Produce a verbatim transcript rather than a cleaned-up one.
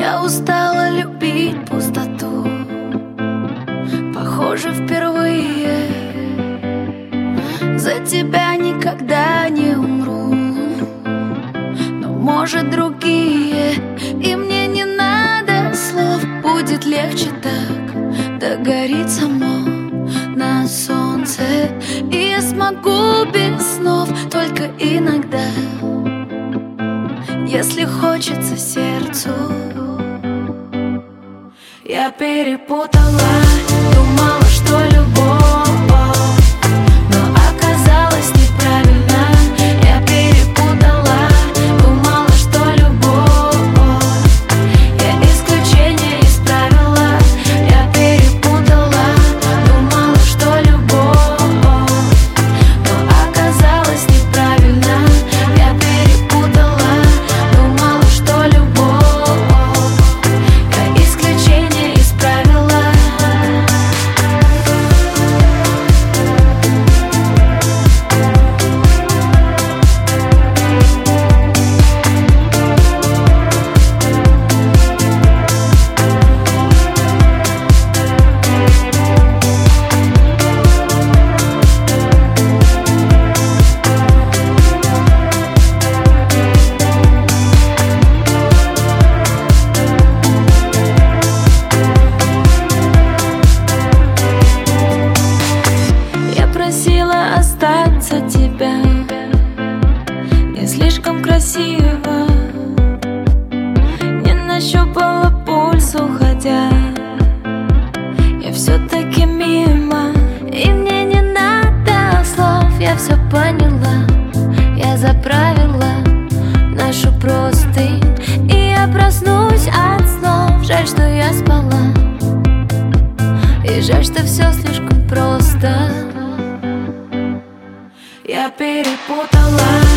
Я устала любить пустоту, похоже, впервые. За тебя никогда не умру, но, может, другие. И мне не надо слов, будет легче так. Догорит само на солнце, и я смогу без снов только иногда, если хочется сердцу. Я перепутала, думала, что любовь, но оказалось неправильно. Я перепутала, думала, что любовь, я исключение из правила. Я перепутала, думала, что любовь, но оказалось неправильно. Я перепутала, думала, что любовь, я исключение из правила. Просила остаться тебя, не слишком красиво. Не нащупала пульс, уходя. Я все-таки мимо, и мне не надо слов. Я все поняла, я заправила нашу простынь, и я проснусь от снов. Жаль, что я спала, и жаль, что все слишком просто. Я перепутала.